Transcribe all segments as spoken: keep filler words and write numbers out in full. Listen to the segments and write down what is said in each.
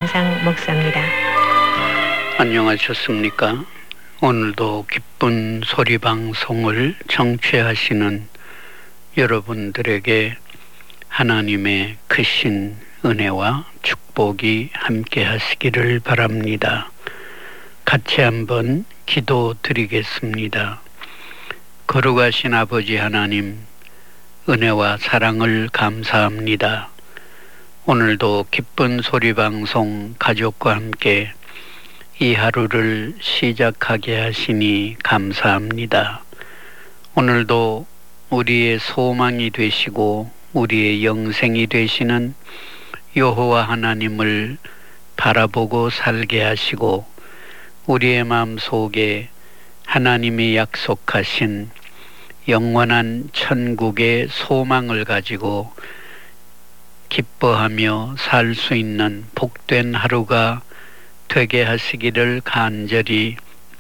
정상상 목사입니다. 안녕하셨습니까? 오늘도 기쁜 소리방송을 청취하시는 여러분들에게 하나님의 크신 은혜와 축복이 함께 하시기를 바랍니다. 같이 한번 기도드리겠습니다. 거룩하신 아버지 하나님, 은혜와 사랑을 감사합니다. 오늘도 기쁜 소리방송 가족과 함께 이 하루를 시작하게 하시니 감사합니다. 오늘도 우리의 소망이 되시고 우리의 영생이 되시는 여호와 하나님을 바라보고 살게 하시고 우리의 마음속에 하나님이 약속하신 영원한 천국의 소망을 가지고 기뻐하며 살 수 있는 복된 하루가 되게 하시기를 간절히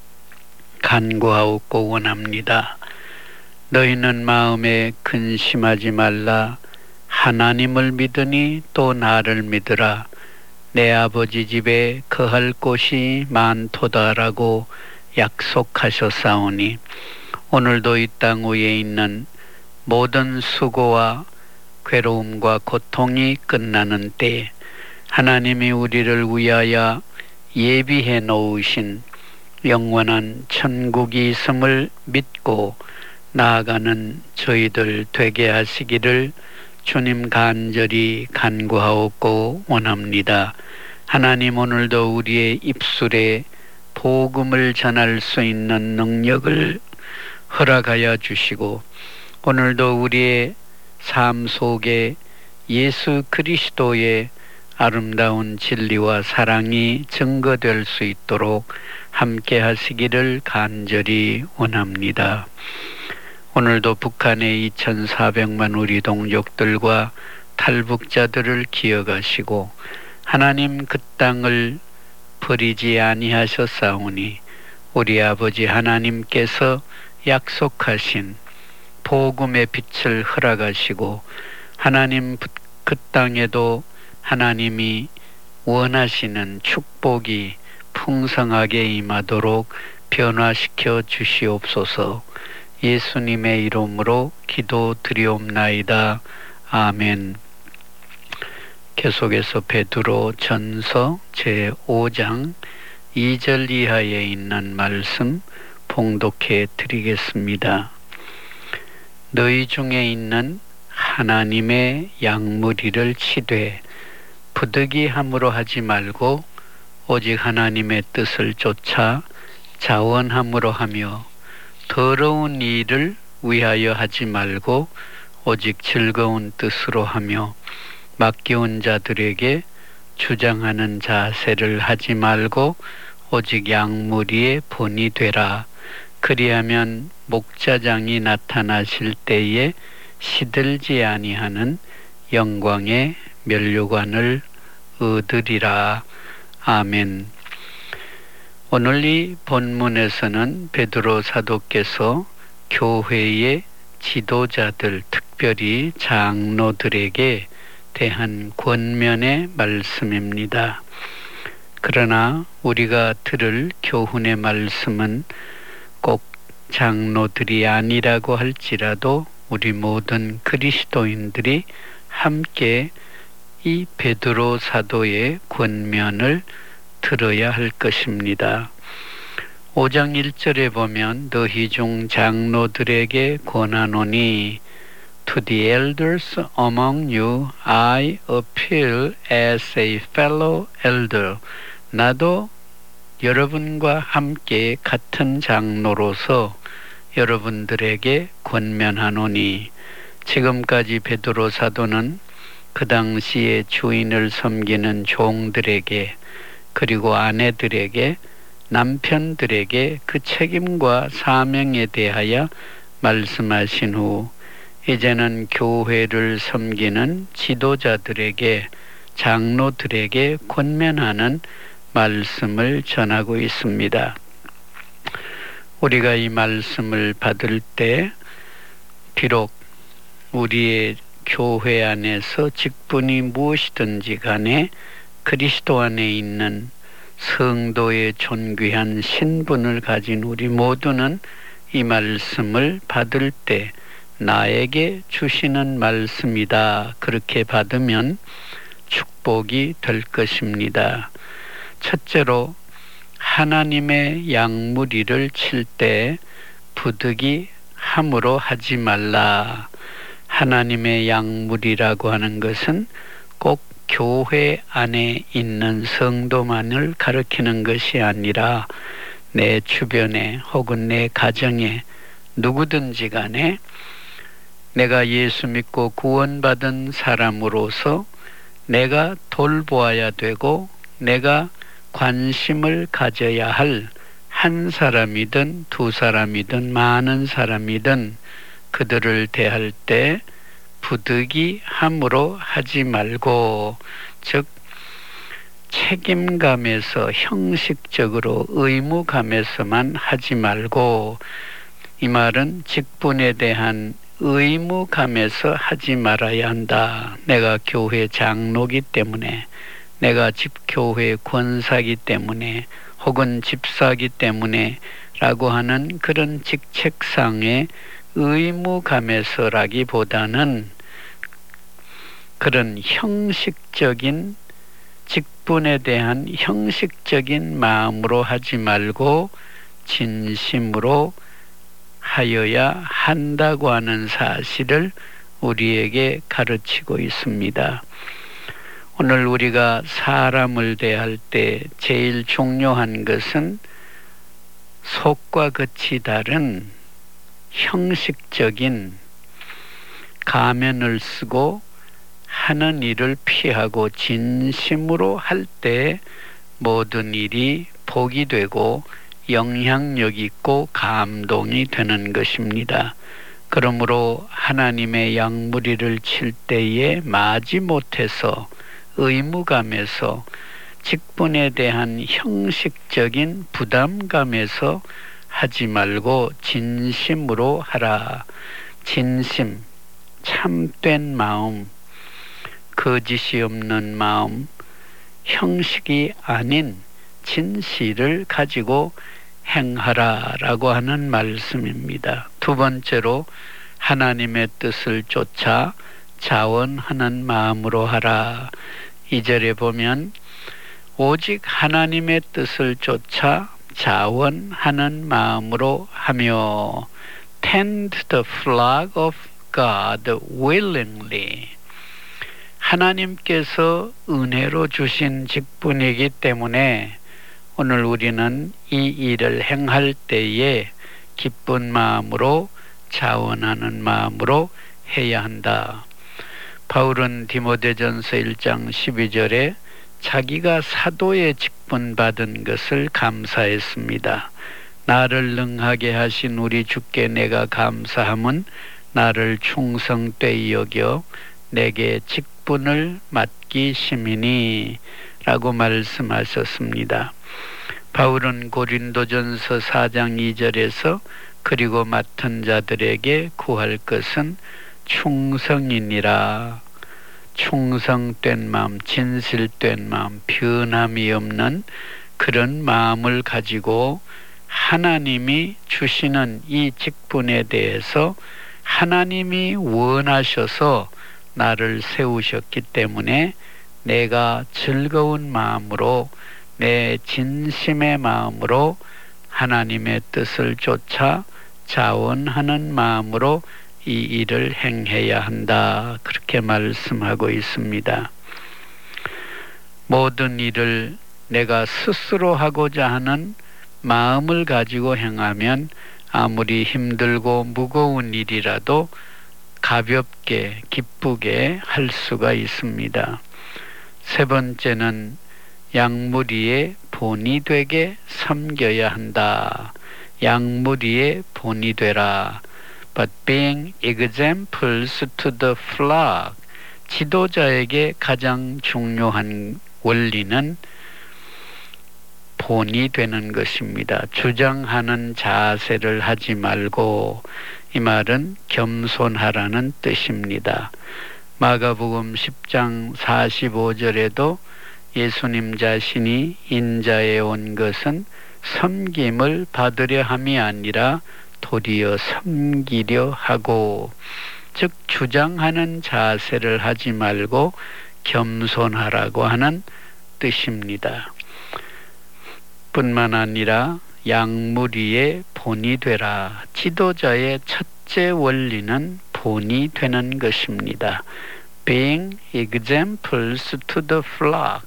간구하옵고 원합니다. 너희는 마음에 근심하지 말라. 하나님을 믿으니 또 나를 믿으라. 내 아버지 집에 거할 곳이 많도다라고 약속하셨사오니 오늘도 이 땅 위에 있는 모든 수고와 괴로움과 고통이 끝나는 때에 하나님이 우리를 위하여 예비해 놓으신 영원한 천국이 있음을 믿고 나아가는 저희들 되게 하시기를 주님 간절히 간구하옵고 원합니다. 하나님, 오늘도 우리의 입술에 복음을 전할 수 있는 능력을 허락하여 주시고 오늘도 우리의 삶 속에 예수 그리스도의 아름다운 진리와 사랑이 증거될 수 있도록 함께 하시기를 간절히 원합니다. 오늘도 북한의 이천사백만 우리 동족들과 탈북자들을 기억하시고 하나님 그 땅을 버리지 아니하셨사오니 우리 아버지 하나님께서 약속하신 복음의 빛을 허락하시고 하나님 그 땅에도 하나님이 원하시는 축복이 풍성하게 임하도록 변화시켜 주시옵소서. 예수님의 이름으로 기도드리옵나이다. 아멘. 계속해서 베드로 전서 제오 장 이 절 이하에 있는 말씀 봉독해 드리겠습니다. 너희 중에 있는 하나님의 양무리를 치되 부득이함으로 하지 말고 오직 하나님의 뜻을 쫓아 자원함으로 하며 더러운 일을 위하여 하지 말고 오직 즐거운 뜻으로 하며 맡겨온 자들에게 주장하는 자세를 하지 말고 오직 양무리의 본이 되라. 그리하면 목자장이 나타나실 때에 시들지 아니하는 영광의 면류관을 얻으리라. 아멘. 오늘 이 본문에서는 베드로 사도께서 교회의 지도자들, 특별히 장로들에게 대한 권면의 말씀입니다. 그러나 우리가 들을 교훈의 말씀은 꼭 장로들이 아니라고 할지라도 우리 모든 그리스도인들이 함께 이 베드로 사도의 권면을 들어야 할 것입니다. 오 장 일 절에 보면 너희 중 장로들에게 권하노니 To the elders among you I appeal as a fellow elder. 나도 여러분과 함께 같은 장로로서 여러분들에게 권면하노니 지금까지 베드로 사도는 그 당시에 주인을 섬기는 종들에게 그리고 아내들에게 남편들에게 그 책임과 사명에 대하여 말씀하신 후 이제는 교회를 섬기는 지도자들에게 장로들에게 권면하는 말씀을 전하고 있습니다. 우리가 이 말씀을 받을 때 비록 우리의 교회 안에서 직분이 무엇이든지 간에 그리스도 안에 있는 성도의 존귀한 신분을 가진 우리 모두는 이 말씀을 받을 때 나에게 주시는 말씀이다. 그렇게 받으면 축복이 될 것입니다. 첫째로 하나님의 양무리를 칠 때 부득이 함으로 하지 말라. 하나님의 양무리라고 하는 것은 꼭 교회 안에 있는 성도만을 가리키는 것이 아니라 내 주변에 혹은 내 가정에 누구든지 간에 내가 예수 믿고 구원받은 사람으로서 내가 돌보아야 되고 내가 관심을 가져야 할 한 사람이든 두 사람이든 많은 사람이든 그들을 대할 때 부득이 함으로 하지 말고, 즉 책임감에서 형식적으로 의무감에서만 하지 말고, 이 말은 직분에 대한 의무감에서 하지 말아야 한다. 내가 교회 장로기 때문에, 내가 집교회 권사기 때문에, 혹은 집사기 때문에 라고 하는 그런 직책상의 의무감에서라기보다는 그런 형식적인 직분에 대한 형식적인 마음으로 하지 말고 진심으로 하여야 한다고 하는 사실을 우리에게 가르치고 있습니다. 오늘 우리가 사람을 대할 때 제일 중요한 것은 속과 겉이 다른 형식적인 가면을 쓰고 하는 일을 피하고 진심으로 할 때 모든 일이 복이 되고 영향력 있고 감동이 되는 것입니다. 그러므로 하나님의 양무리를 칠 때에 마지못해서 의무감에서 직분에 대한 형식적인 부담감에서 하지 말고 진심으로 하라. 진심, 참된 마음, 거짓이 없는 마음, 형식이 아닌 진실을 가지고 행하라라고 하는 말씀입니다. 두 번째로 하나님의 뜻을 쫓아 자원하는 마음으로 하라. 이 절에 보면 오직 하나님의 뜻을 쫓아 자원하는 마음으로 하며 tend the flock of God willingly. 하나님께서 은혜로 주신 직분이기 때문에 오늘 우리는 이 일을 행할 때에 기쁜 마음으로 자원하는 마음으로 해야 한다. 바울은 디모데전서 일 장 십이 절에 자기가 사도의 직분 받은 것을 감사했습니다. 나를 능하게 하신 우리 주께 내가 감사함은 나를 충성되이 여겨 내게 직분을 맡기심이니 라고 말씀하셨습니다. 바울은 고린도전서 사 장 이 절에서 그리고 맡은 자들에게 구할 것은 충성이니라. 충성된 마음, 진실된 마음, 변함이 없는 그런 마음을 가지고 하나님이 주시는 이 직분에 대해서 하나님이 원하셔서 나를 세우셨기 때문에 내가 즐거운 마음으로 내 진심의 마음으로 하나님의 뜻을 쫓아 자원하는 마음으로 이 일을 행해야 한다. 그렇게 말씀하고 있습니다. 모든 일을 내가 스스로 하고자 하는 마음을 가지고 행하면 아무리 힘들고 무거운 일이라도 가볍게 기쁘게 할 수가 있습니다. 세 번째는 양무리의 본이 되게 섬겨야 한다. 양무리의 본이 되라. But being examples to the flock. 지도자에게 가장 중요한 원리는 본이 되는 것입니다. 주장하는 자세를 하지 말고, 이 말은 겸손하라는 뜻입니다. 마가복음 십 장 사십오 절에도 예수님 자신이 인자에 온 것은 섬김을 받으려 함이 아니라 도리어 섬기려 하고, 즉 주장하는 자세를 하지 말고 겸손하라고 하는 뜻입니다. 뿐만 아니라 양무리의 본이 되라. 지도자의 첫째 원리는 본이 되는 것입니다. Being examples to the flock.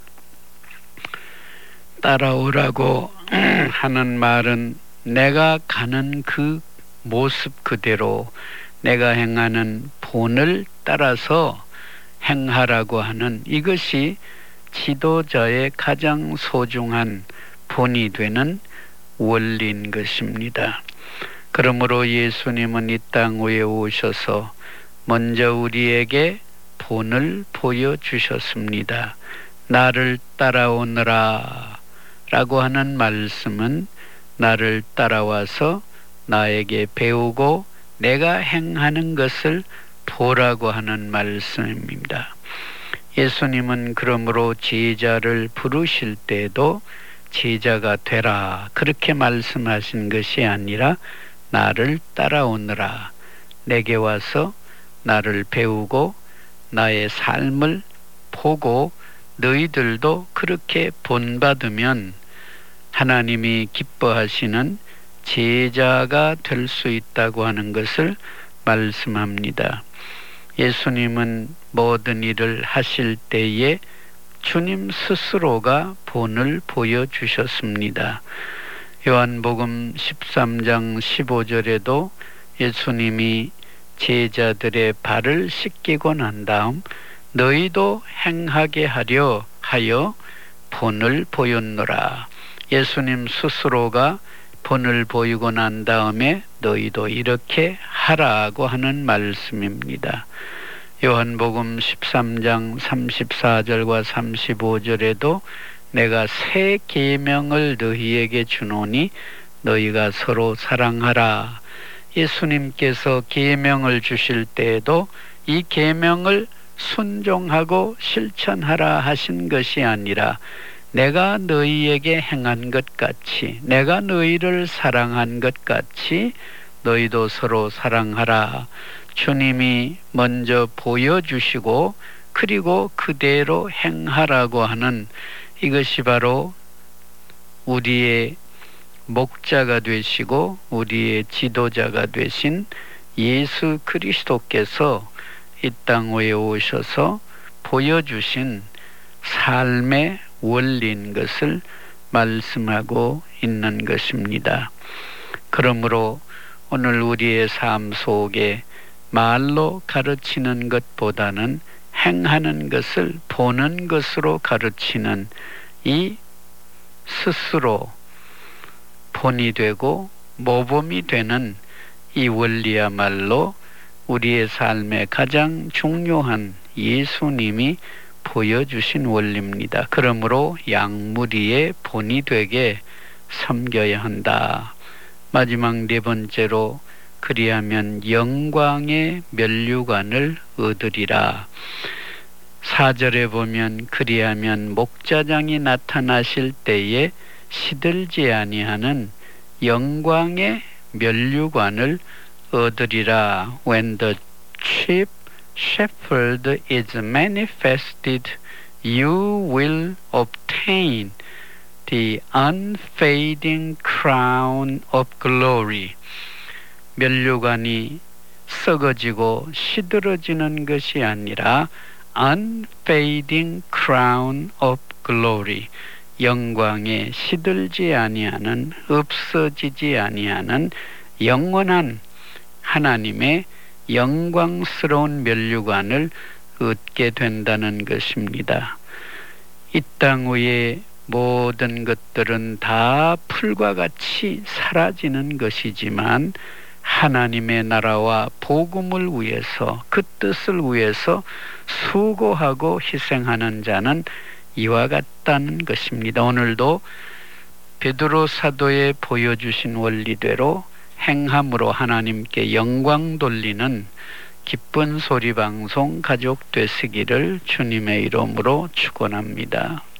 따라오라고 하는 말은 내가 가는 그 모습 그대로 내가 행하는 본을 따라서 행하라고 하는, 이것이 지도자의 가장 소중한 본이 되는 원리인 것입니다. 그러므로 예수님은 이 땅 위에 오셔서 먼저 우리에게 본을 보여주셨습니다. 나를 따라오너라 라고 하는 말씀은 나를 따라와서 나에게 배우고 내가 행하는 것을 보라고 하는 말씀입니다. 예수님은 그러므로 제자를 부르실 때에도 제자가 되라 그렇게 말씀하신 것이 아니라 나를 따라오너라, 내게 와서 나를 배우고 나의 삶을 보고 너희들도 그렇게 본받으면 하나님이 기뻐하시는 제자가 될 수 있다고 하는 것을 말씀합니다. 예수님은 모든 일을 하실 때에 주님 스스로가 본을 보여주셨습니다. 요한복음 십삼 장 십오 절에도 예수님이 제자들의 발을 씻기고 난 다음 너희도 행하게 하려 하여 본을 보였노라. 예수님 스스로가 본을 보이고 난 다음에 너희도 이렇게 하라고 하는 말씀입니다. 요한복음 십삼 장 삼십사 절과 삼십오 절에도 내가 새 계명을 너희에게 주노니 너희가 서로 사랑하라. 예수님께서 계명을 주실 때에도 이 계명을 순종하고 실천하라 하신 것이 아니라 내가 너희에게 행한 것 같이, 내가 너희를 사랑한 것 같이 너희도 서로 사랑하라. 주님이 먼저 보여주시고 그리고 그대로 행하라고 하는, 이것이 바로 우리의 목자가 되시고 우리의 지도자가 되신 예수 그리스도께서 이 땅 위에 오셔서 보여주신 삶의 원리인 것을 말씀하고 있는 것입니다. 그러므로 오늘 우리의 삶 속에 말로 가르치는 것보다는 행하는 것을 보는 것으로 가르치는 이 스스로 본이 되고 모범이 되는 이 원리야말로 우리의 삶에 가장 중요한 예수님이 보여주신 원리입니다. 그러므로 양무리의 본이 되게 섬겨야 한다. 마지막 네 번째로 그리하면 영광의 면류관을 얻으리라. 사 절에 보면 그리하면 목자장이 나타나실 때에 시들지 아니하는 영광의 면류관을 얻으리라. When the chief shepherd is manifested, you will obtain the unfading crown of glory. 면류관이 썩어지고 시들어지는 것이 아니라 unfading crown of glory, 영광에 시들지 아니하는, 없어지지 아니하는 영원한 하나님의 영광스러운 면류관을 얻게 된다는 것입니다. 이 땅 위에 모든 것들은 다 풀과 같이 사라지는 것이지만 하나님의 나라와 복음을 위해서, 그 뜻을 위해서 수고하고 희생하는 자는 이와 같다는 것입니다. 오늘도 베드로 사도에 보여주신 원리대로 행함으로 하나님께 영광 돌리는 기쁜 소리 방송 가족 되시기를 주님의 이름으로 축원합니다.